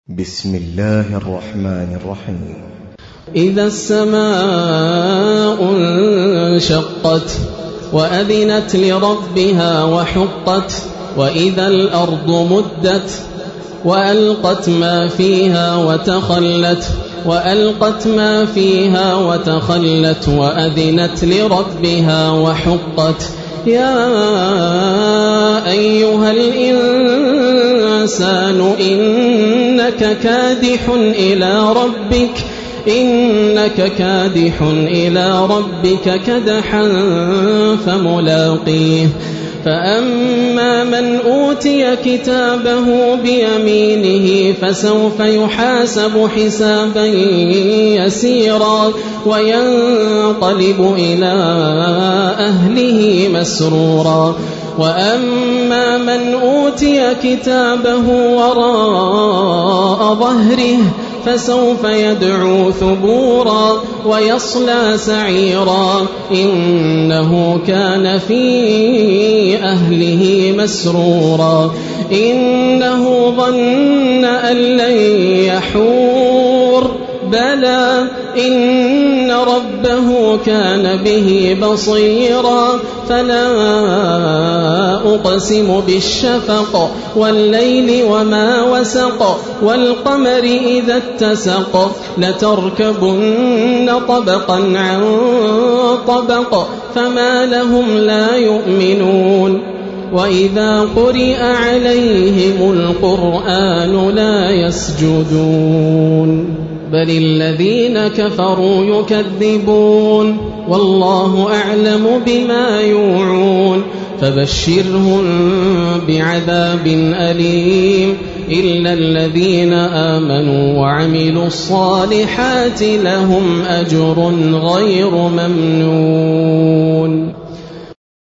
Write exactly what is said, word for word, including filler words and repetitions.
بسم الله الرحمن الرحيم. إذا السماء انشقت وأذنت لربها وحقت وإذا الأرض مدت وألقت ما فيها وتخلت وألقت ما فيها وتخلت وأذنت لربها وحقت يا أيها الإنسان إنك كادح إلى ربك إنك كادح إلى ربك كدحا فملاقيه فأما من أوتي كتابه بيمينه فسوف يحاسب حسابا يسيرا وينقلب إلى أهله مسرورا وأما من أوتي كتابه وراء ظهره فسوف يدعو ثبورا ويصلى سعيرا إنه كان في أهله مسرورا إنه ظن أن لن يحور بلى إن ربه كان به بصيرا فلا أقسم بالشفق والليل وما وسق والقمر إذا اتسق لتركبن طبقا عن طبق فما لهم لا يؤمنون وإذا قرئ عليهم القرآن لا يسجدون بل الذين كفروا يكذبون والله أعلم بما يوعون فبشرهم بعذاب أليم إلا الذين آمنوا وعملوا الصالحات لهم أجر غير ممنون.